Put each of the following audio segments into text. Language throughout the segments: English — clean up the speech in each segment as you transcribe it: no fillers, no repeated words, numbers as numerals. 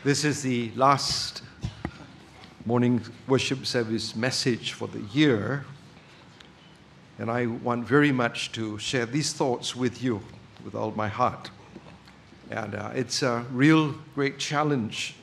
This is the last morning worship service message for the year, and I want very much to share these thoughts with you with all my heart. And it's a real great challenge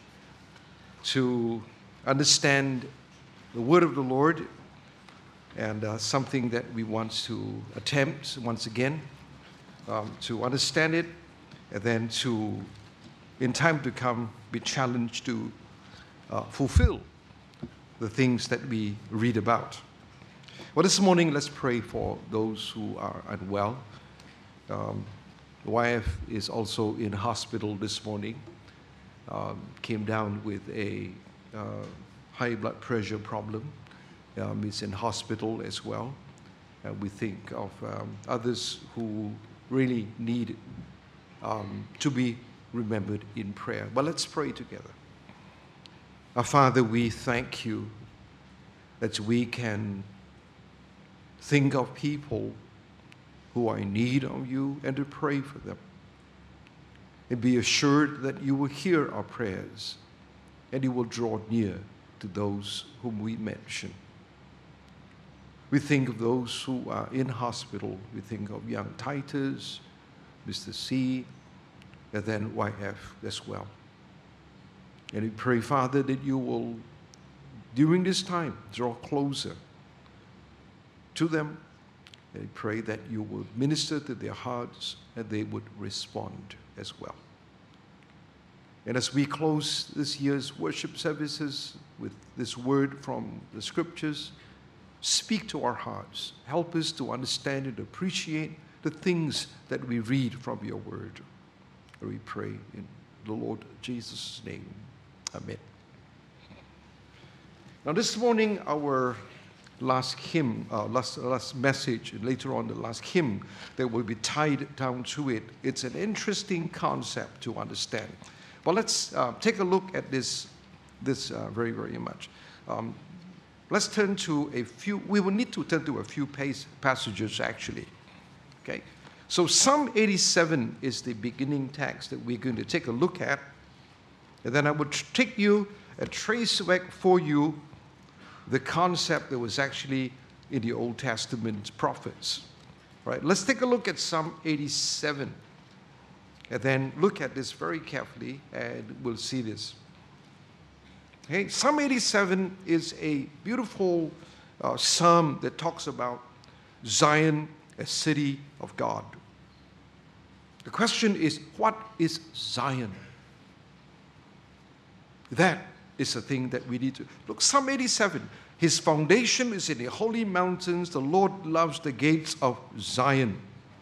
to understand the word of the Lord, and something that we want to attempt once again to understand it, and then to, in time to come, be challenged to fulfill the things that we read about. Well, this morning, let's pray for those who are unwell. The wife is also in hospital this morning. Came down with a high blood pressure problem. Is in hospital as well. And we think of others who really need to be remembered in prayer. But let's pray together. Our Father, we thank you that we can think of people who are in need of you and to pray for them. And be assured that you will hear our prayers and you will draw near to those whom we mention. We think of those who are in hospital. We think of young Titus, Mr. C, and then YF as well. And we pray, Father, that you will, during this time, draw closer to them. And we pray that you will minister to their hearts and they would respond as well. And as we close this year's worship services with this word from the scriptures, speak to our hearts. Help us to understand and appreciate the things that we read from your word. We pray in the Lord Jesus' name. Amen. Now this morning, our last hymn, last message, and later on the last hymn that will be tied down to it. It's an interesting concept to understand. But let's take a look at this very, very much. Let's turn to we will need to turn to a few passages actually. Okay? So Psalm 87 is the beginning text that we're going to take a look at. And then I would take you and trace back for you the concept that was actually in the Old Testament prophets. Right? Let's take a look at Psalm 87. And then look at this very carefully and we'll see this. Okay? Psalm 87 is a beautiful psalm that talks about Zion, a city of God. The question is, what is Zion? That is the thing that we need to look. Psalm 87, his foundation is in the holy mountains. The Lord loves the gates of Zion.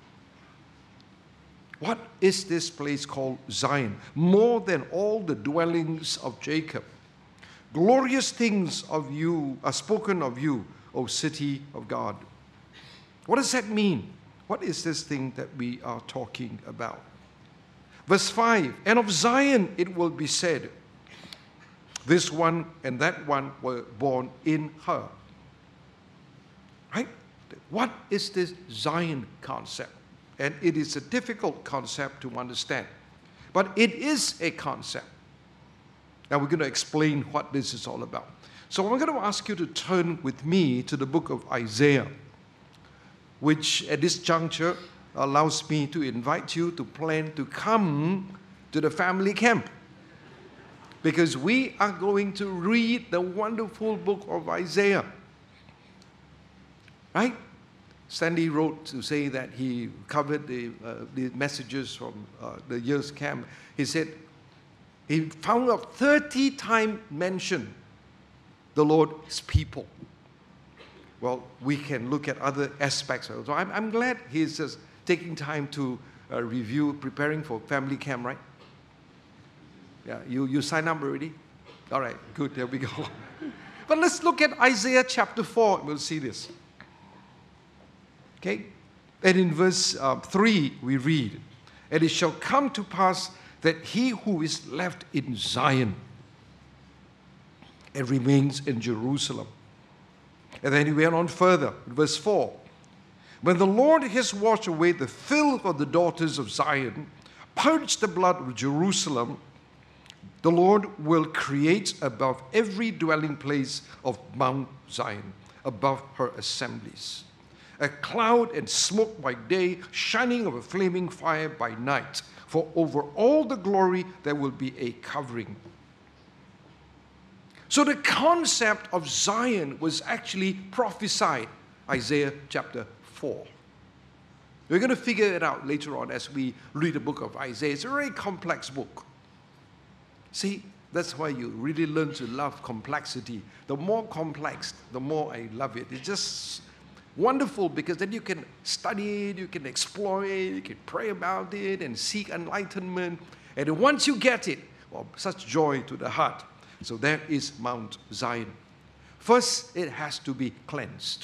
What is this place called Zion? More than all the dwellings of Jacob. Glorious things of you are spoken of you, O city of God. What does that mean? What is this thing that we are talking about? Verse 5, and of Zion it will be said, this one and that one were born in her. Right? What is this Zion concept? And it is a difficult concept to understand. But it is a concept. Now we're going to explain what this is all about. So I'm going to ask you to turn with me to the book of Isaiah, which at this juncture allows me to invite you to plan to come to the family camp. Because we are going to read the wonderful book of Isaiah. Right? Sandy wrote to say that he covered the messages from the year's camp. He said he found out 30 times mentioned the Lord's people. Well, we can look at other aspects of it. So I'm glad he's just taking time to review, preparing for family camp, right? Yeah, you sign up already? All right, good, there we go. But let's look at Isaiah chapter 4. We'll see this. Okay? And in verse 3, we read, and it shall come to pass that he who is left in Zion and remains in Jerusalem. And then he went on further, verse 4. When the Lord has washed away the filth of the daughters of Zion, purged the blood of Jerusalem, The Lord will create above every dwelling place of Mount Zion, above her assemblies. A cloud and smoke by day, shining of a flaming fire by night. For over all the glory there will be a covering. So the concept of Zion was actually prophesied, Isaiah chapter 4. We're going to figure it out later on as we read the book of Isaiah. It's a very complex book. See, that's why you really learn to love complexity. The more complex, the more I love it. It's just wonderful because then you can study it, you can explore it, you can pray about it and seek enlightenment. And once you get it, well, such joy to the heart. So there is Mount Zion. First, it has to be cleansed.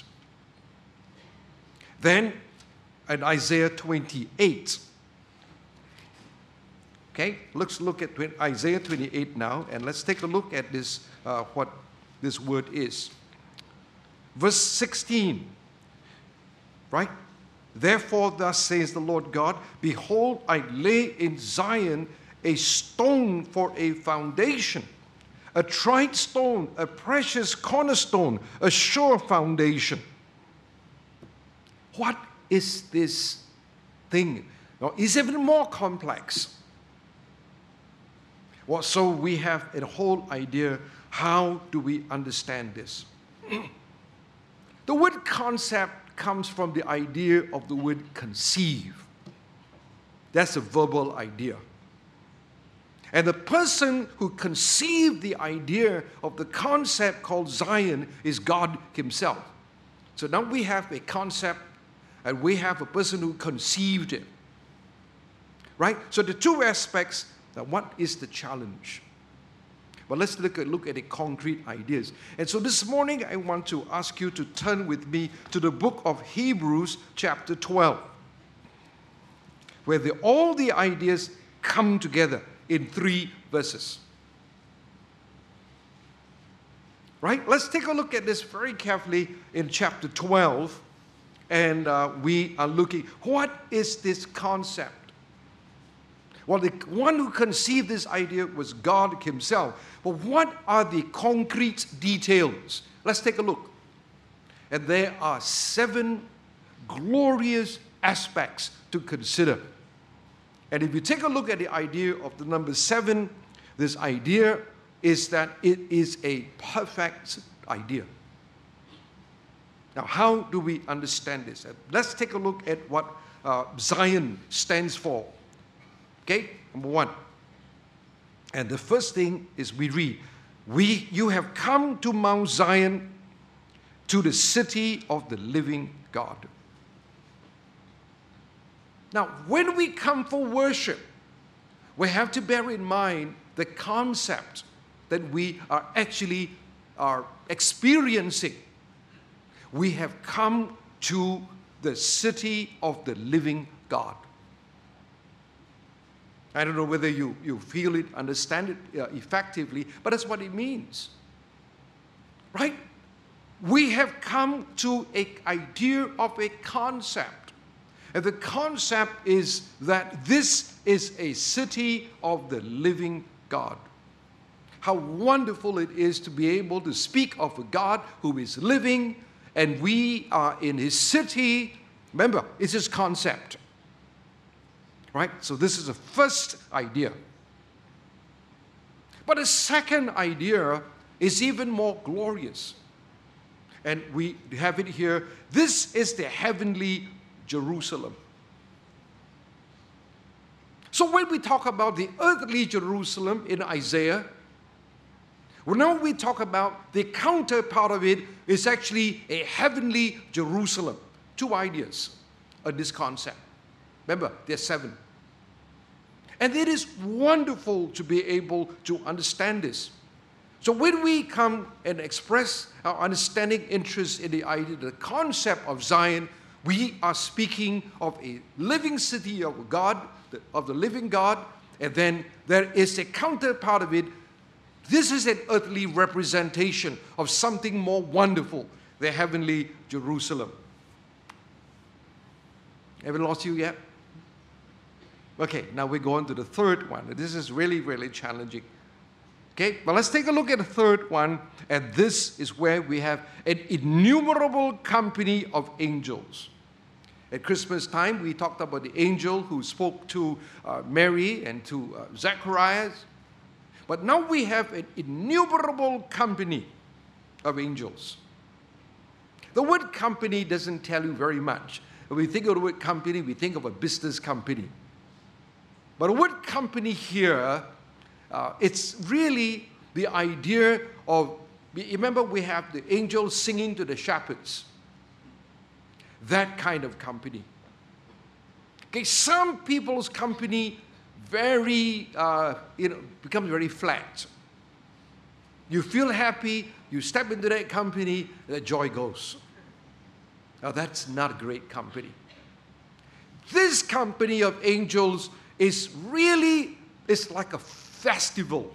Then, in Isaiah 28, okay, let's look at Isaiah 28 now, and let's take a look at this, what this word is. Verse 16, right? Therefore, thus says the Lord God, behold, I lay in Zion a stone for a foundation, a tried stone, a precious cornerstone, a sure foundation. What is this thing? Now, it's even more complex. Well, so we have a whole idea, how do we understand this? The word concept comes from the idea of the word conceive. That's a verbal idea. And the person who conceived the idea of the concept called Zion is God himself. So now we have a concept and we have a person who conceived it. Right? So the two aspects, now what is the challenge? But let's look at the concrete ideas. And so this morning I want to ask you to turn with me to the book of Hebrews chapter 12, where all the ideas come together in 3 verses. Right? Let's take a look at this very carefully in chapter 12. And we are looking, what is this concept? Well, the one who conceived this idea was God himself. But what are the concrete details? Let's take a look. And there are 7 glorious aspects to consider. And if you take a look at the idea of the number 7, this idea is that it is a perfect idea. Now, how do we understand this? Let's take a look at what Zion stands for. Okay, number 1. And the first thing is we read, you have come to Mount Zion, to the city of the living God. Now, when we come for worship, we have to bear in mind the concept that we are actually experiencing. We have come to the city of the living God. I don't know whether you feel it, understand it effectively, but that's what it means. Right? We have come to an idea of a concept. And the concept is that this is a city of the living God. How wonderful it is to be able to speak of a God who is living, and we are in his city. Remember, it's his concept. Right? So this is the first idea. But the second idea is even more glorious. And we have it here. This is the heavenly Jerusalem. So when we talk about the earthly Jerusalem in Isaiah, well, now we talk about the counterpart of it is actually a heavenly Jerusalem. 2 ideas of this concept. Remember, there are 7. And it is wonderful to be able to understand this. So when we come and express our understanding interest in the idea, the concept of Zion, we are speaking of a living city of God, of the living God, and then there is a counterpart of it. This is an earthly representation of something more wonderful, the heavenly Jerusalem. Haven't lost you yet? Okay, now we go on to the third one. This is really, really challenging. Okay, but let's take a look at the third one. And this is where we have an innumerable company of angels. At Christmas time, we talked about the angel who spoke to Mary and to Zacharias. But now we have an innumerable company of angels. The word company doesn't tell you very much. When we think of the word company, we think of a business company. But the word company here, it's really the idea of, remember we have the angels singing to the shepherds. That kind of company. Okay, some people's company becomes very flat. You feel happy, you step into that company, the joy goes. Now that's not a great company. This company of angels is really, it's like a festival.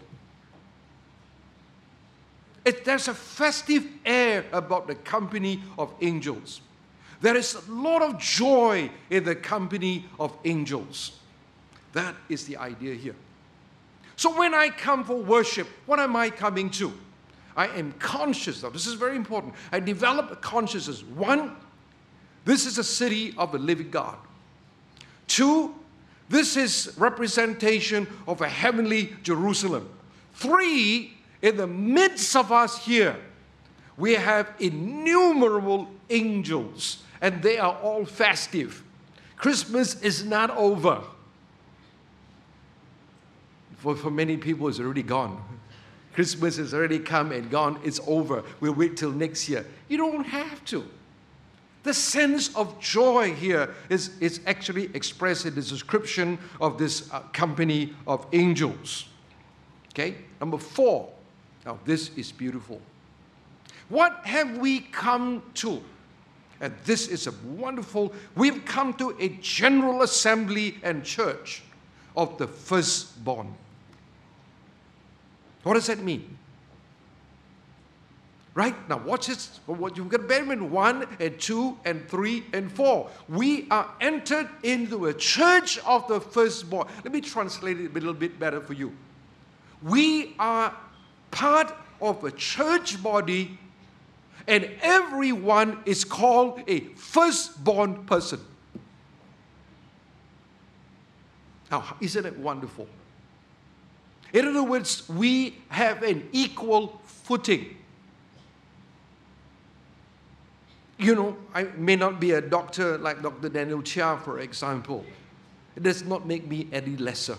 There's a festive air about the company of angels. There is a lot of joy in the company of angels. That is the idea here. So when I come for worship, what am I coming to? I am conscious of, this is very important, I develop a consciousness. 1, this is a city of the living God. 2, this is representation of a heavenly Jerusalem. 3, in the midst of us here, we have innumerable angels, and they are all festive. Christmas is not over. For many people, it's already gone. Christmas has already come and gone. It's over. We'll wait till next year. You don't have to. The sense of joy here is actually expressed in the description of this company of angels. Okay? Number 4. Now, this is beautiful. What have we come to? And this is a wonderful, we've come to a general assembly and church of the firstborn. What does that mean? Right? Now watch this. You've got to bear in mind 1 and 2 and 3 and 4. We are entered into a church of the firstborn. Let me translate it a little bit better for you. We are part of a church body, and everyone is called a firstborn person. Now, isn't it wonderful? In other words, we have an equal footing. You know, I may not be a doctor like Dr. Daniel Chia, for example. It does not make me any lesser.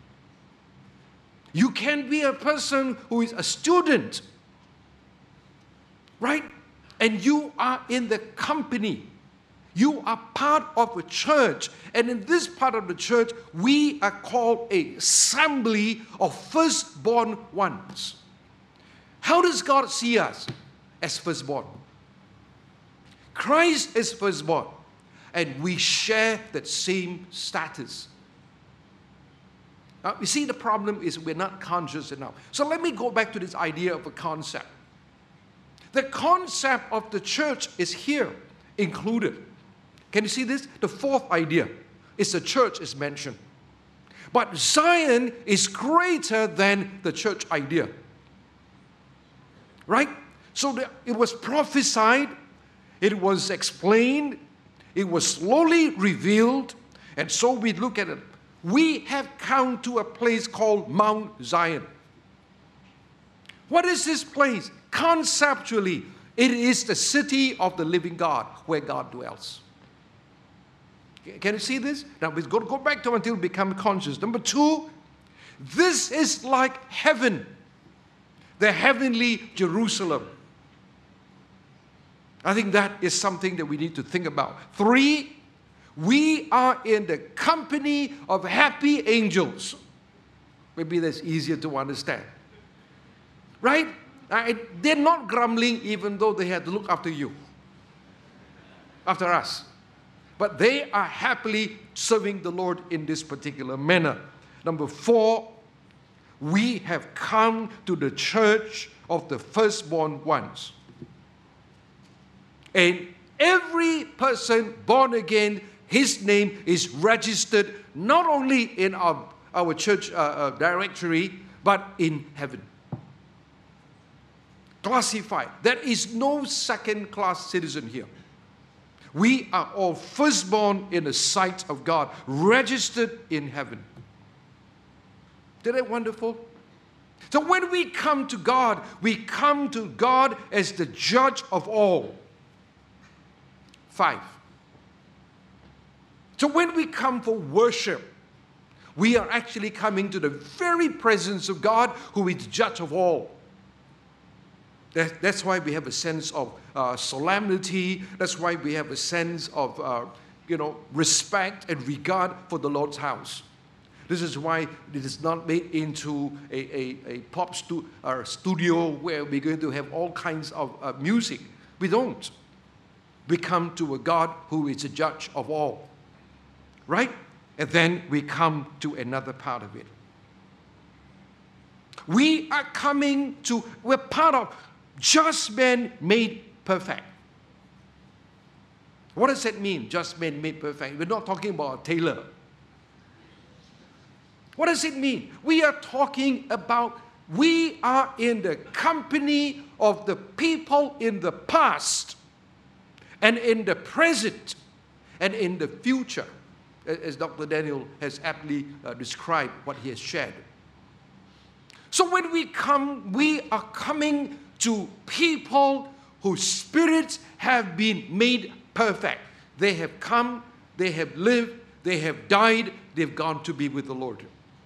You can be a person who is a student, right? And you are in the company. You are part of a church. And in this part of the church, we are called an assembly of firstborn ones. How does God see us? As firstborn. Christ is firstborn. And we share that same status. Now, you see, the problem is we're not conscious enough. So let me go back to this idea of a concept. The concept of the church is here included. Can you see this? The 4th idea is the church is mentioned. But Zion is greater than the church idea. Right? So it was prophesied, it was explained, it was slowly revealed, and so we look at it. We have come to a place called Mount Zion. What is this place? Conceptually, it is the city of the living God where God dwells. Can you see this? Now, we've got to go back to it until we become conscious. Number 2, this is like heaven, the heavenly Jerusalem. I think that is something that we need to think about. 3, we are in the company of happy angels. Maybe that's easier to understand. Right? They're not grumbling even though they had to look after you, after us. But they are happily serving the Lord in this particular manner. Number 4, we have come to the church of the firstborn ones. And every person born again, his name is registered not only in our church directory, but in heaven. classified. There is no second-class citizen here. We are all firstborn in the sight of God, registered in heaven. Isn't that wonderful? So when we come to God as the judge of all. 5. So when we come for worship, we are actually coming to the very presence of God, who is the judge of all. That's why we have a sense of solemnity. That's why we have a sense of respect and regard for the Lord's house. This is why it is not made into a pop studio where we're going to have all kinds of music. We don't. We come to a God who is a judge of all. Right? And then we come to another part of it. We're part of just men made perfect. What does that mean, just men made perfect? We're not talking about a tailor. What does it mean? We are talking about we are in the company of the people in the past and in the present and in the future, as Dr. Daniel has aptly described what he has shared. So when we come, we are coming to people whose spirits have been made perfect. They have come, they have lived, they have died, they've gone to be with the Lord.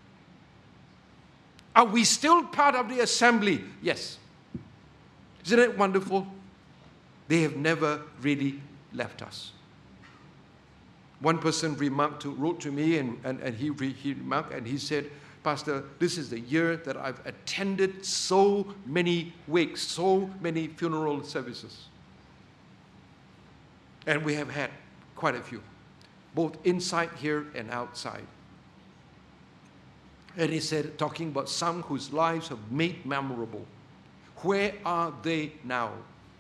Are we still part of the assembly? Yes. Isn't it wonderful? They have never really left us. One person wrote to me and he remarked and he said, Pastor, this is the year that I've attended so many wakes, so many funeral services. And we have had quite a few, both inside here and outside. And he said, talking about some whose lives have made memorable. Where are they now?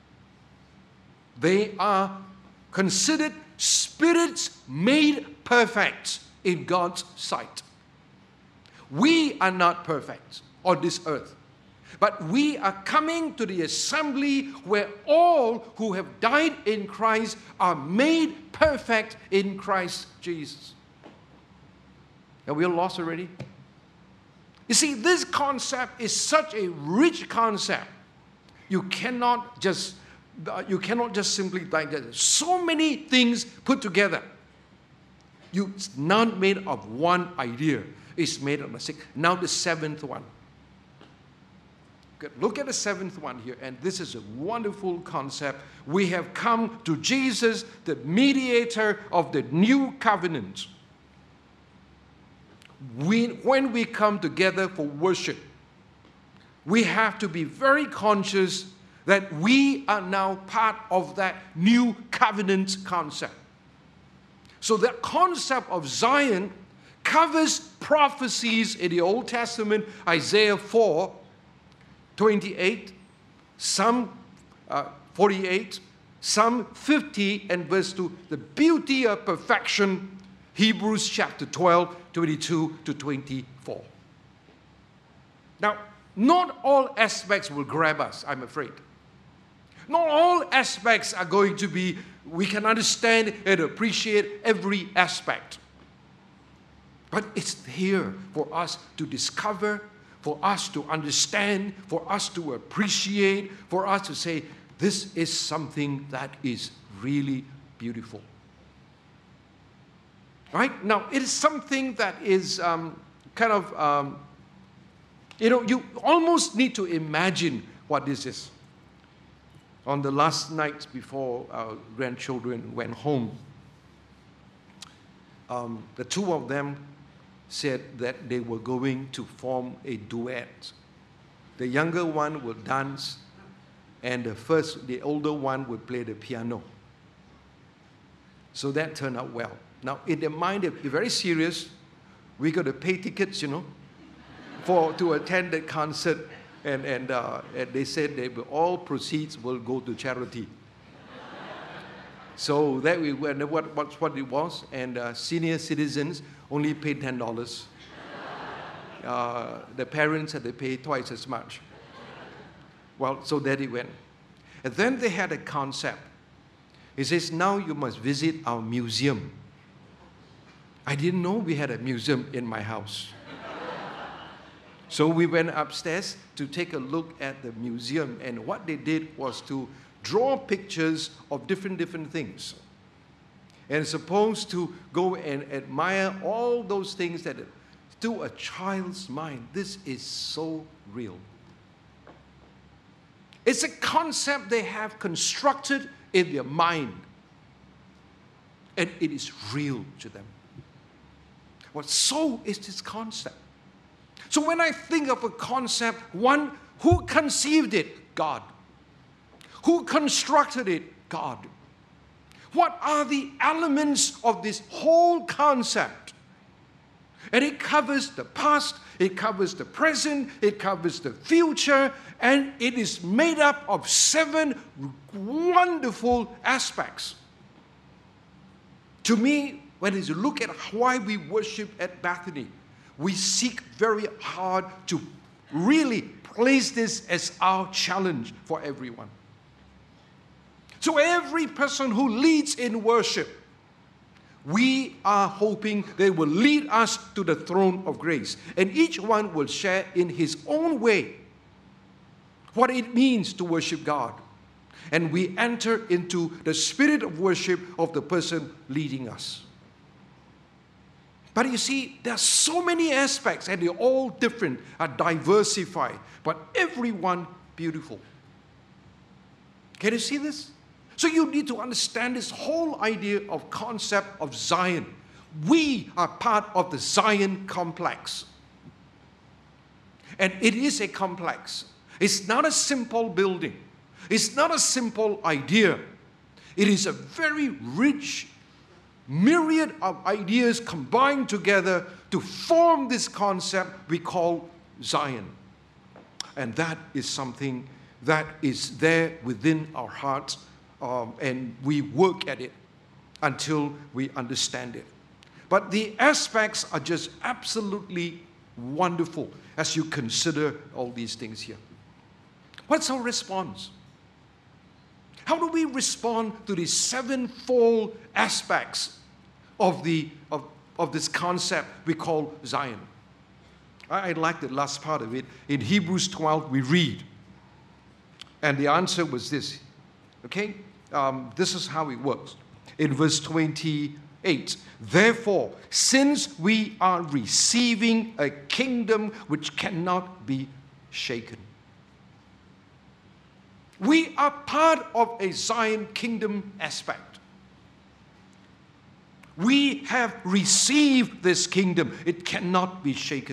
They are considered spirits made perfect in God's sight. We are not perfect on this earth, but we are coming to the assembly where all who have died in Christ are made perfect in Christ Jesus. Are we lost already? You see, this concept is such a rich concept. You cannot just simply like that. So many things put together. It's not made of one idea. It's made of the six. Now the seventh one. Good. Look at the seventh one here, and this is a wonderful concept. We have come to Jesus, the mediator of the new covenant. When we come together for worship, we have to be very conscious that we are now part of that new covenant concept. So the concept of Zion covers prophecies in the Old Testament, Isaiah 4:28, Psalm 48, Psalm 50 and verse 2, the beauty of perfection, Hebrews chapter 12, 22 to 24. Now, not all aspects will grab us, I'm afraid. Not all aspects are going to be, we can understand and appreciate every aspect. But it's here for us to discover, for us to understand, for us to appreciate, for us to say, this is something that is really beautiful. Right? Now, it is something that is you almost need to imagine what this is. On the last night before our grandchildren went home, the two of them said that they were going to form a duet. The younger one would dance, and the older one would play the piano. So that turned out well. Now, in their mind, they're very serious. We got to pay tickets, to attend that concert. And they said all proceeds will go to charity. So that we went, what it was, and senior citizens only paid $10. The parents had to pay twice as much. Well, so there they went. And then they had a concept. He says, now you must visit our museum. I didn't know we had a museum in my house. So we went upstairs to take a look at the museum, and what they did was to draw pictures of different things. And supposed to go and admire all those things that to a child's mind, this is so real. It's a concept they have constructed in their mind. And it is real to them. Well, so is this concept. So when I think of a concept, one, who conceived it? God. Who constructed it? God. What are the elements of this whole concept? And it covers the past, it covers the present, it covers the future, and it is made up of 7 wonderful aspects. To me, when you look at why we worship at Bethany, we seek very hard to really place this as our challenge for everyone. So every person who leads in worship, we are hoping they will lead us to the throne of grace. And each one will share in his own way what it means to worship God. And we enter into the spirit of worship of the person leading us. But you see, there are so many aspects, and they're all different, are diversified, but every one beautiful. Can you see this? So you need to understand this whole idea of concept of Zion. We are part of the Zion complex. And it is a complex. It's not a simple building. It's not a simple idea. It is a very rich myriad of ideas combined together to form this concept we call Zion. And that is something that is there within our hearts. And we work at it until we understand it. But the aspects are just absolutely wonderful as you consider all these things here. What's our response? How do we respond to these 7-fold aspects of this concept we call Zion? I like the last part of it. In Hebrews 12, we read, and the answer was this. Okay? This is how it works. In verse 28, therefore, since we are receiving a kingdom which cannot be shaken. We are part of a Zion kingdom aspect. We have received this kingdom. It cannot be shaken.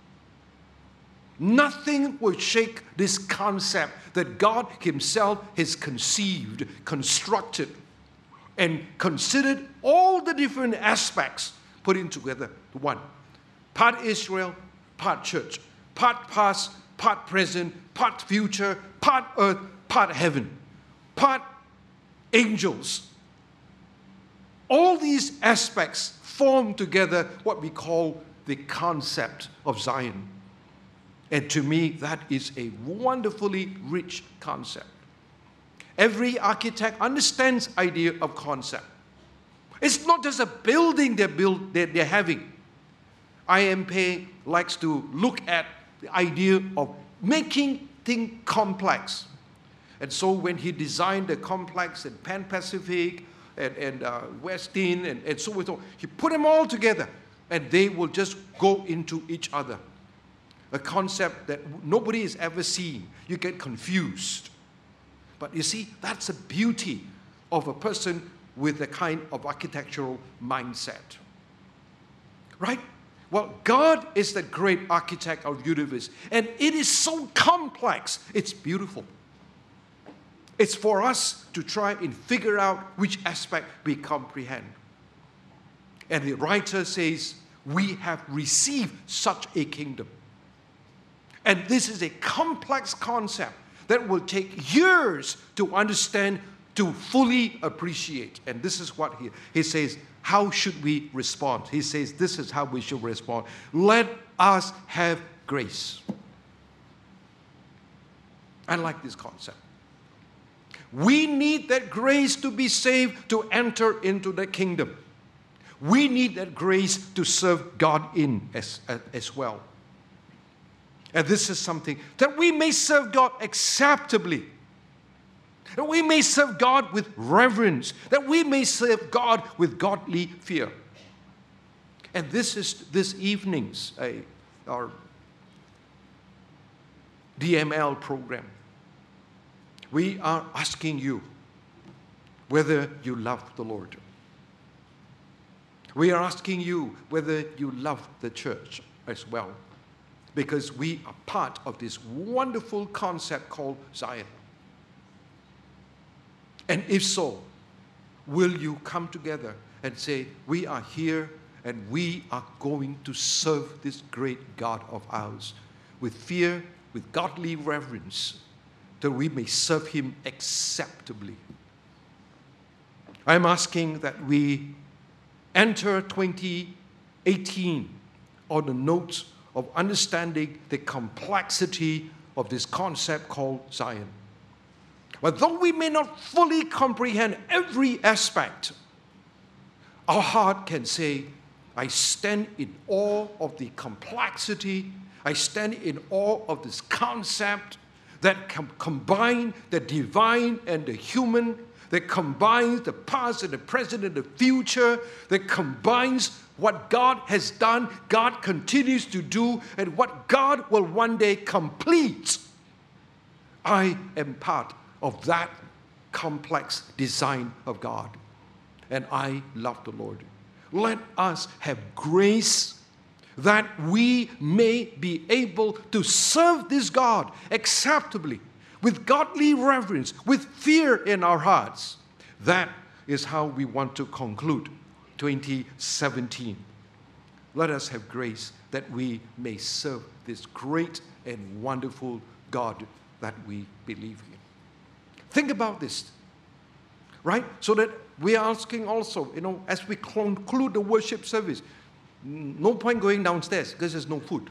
Nothing will shake this concept that God himself has conceived, constructed, and considered all the different aspects put in together. One, part Israel, part church, part past, part present, part future, part earth, part heaven, part angels. All these aspects form together what we call the concept of Zion. And to me, that is a wonderfully rich concept. Every architect understands the idea of concept. It's not just a building they're having. I.M. Pei likes to look at the idea of making things complex. And so when he designed the complex in Pan Pacific and Westin and so on, he put them all together, and they will just go into each other. A concept that nobody has ever seen. You get confused. But you see, that's the beauty of a person with a kind of architectural mindset. Right? Well, God is the great architect of the universe. And it is so complex. It's beautiful. It's for us to try and figure out which aspect we comprehend. And the writer says, we have received such a kingdom. And this is a complex concept that will take years to understand, to fully appreciate. And this is what he says, how should we respond? He says, this is how we should respond. Let us have grace. I like this concept. We need that grace to be saved, to enter into the kingdom. We need that grace to serve God in as well. And this is something that we may serve God acceptably. That we may serve God with reverence. That we may serve God with godly fear. And this is this evening's our DML program. We are asking you whether you love the Lord. We are asking you whether you love the church as well. Because we are part of this wonderful concept called Zion. And if so, will you come together and say, we are here and we are going to serve this great God of ours with fear, with godly reverence, that we may serve Him acceptably. I'm asking that we enter 2018 on the note of understanding the complexity of this concept called Zion. But though we may not fully comprehend every aspect, our heart can say, I stand in awe of the complexity. I stand in awe of this concept that combine the divine and the human, that combines the past and the present and the future, that combines what God has done, God continues to do, and what God will one day complete. I am part of that complex design of God, and I love the Lord. Let us have grace that we may be able to serve this God acceptably, with godly reverence, with fear in our hearts. That is how we want to conclude 2017. Let us have grace that we may serve this great and wonderful God that we believe in. Think about this, right? So that we are asking also, as we conclude the worship service, no point going downstairs because there's no food.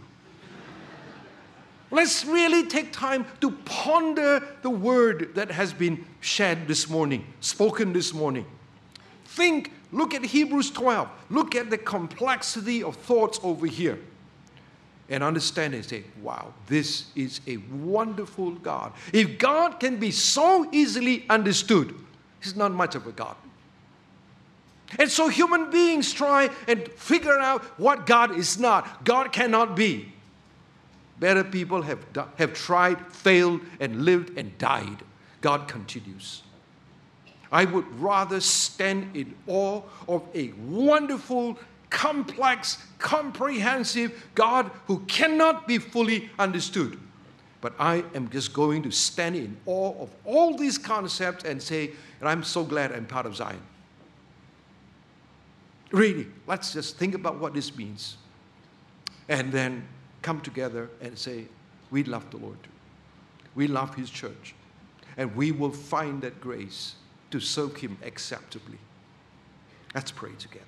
Let's really take time to ponder the word that has been shared this morning, spoken this morning. Look at Hebrews 12. Look at the complexity of thoughts over here. And understand and say, wow, this is a wonderful God. If God can be so easily understood, He's not much of a God. And so human beings try and figure out what God is not. God cannot be. Better people have tried, failed, and lived and died. God continues. I would rather stand in awe of a wonderful, complex, comprehensive God who cannot be fully understood. But I am just going to stand in awe of all these concepts and say, and I'm so glad I'm part of Zion. Really, let's just think about what this means. And then come together and say, we love the Lord. We love His church. And we will find that grace to serve Him acceptably. Let's pray together.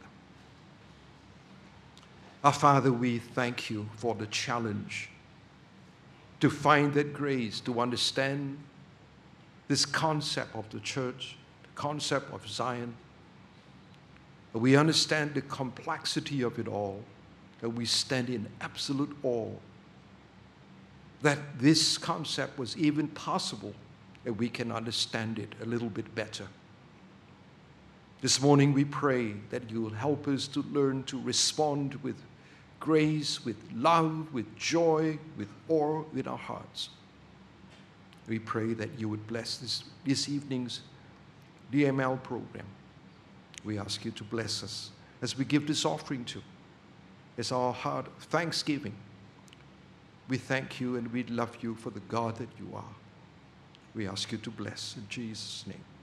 Our Father, we thank You for the challenge to find that grace, to understand this concept of the church, the concept of Zion. We understand the complexity of it all, and we stand in absolute awe that this concept was even possible, and we can understand it a little bit better. This morning we pray that You will help us to learn to respond with grace, with love, with joy, with awe in our hearts. We pray that You would bless this evening's DML program. We ask You to bless us as we give this offering to. It's our heart of thanksgiving. We thank You and we love You for the God that You are. We ask You to bless in Jesus' name.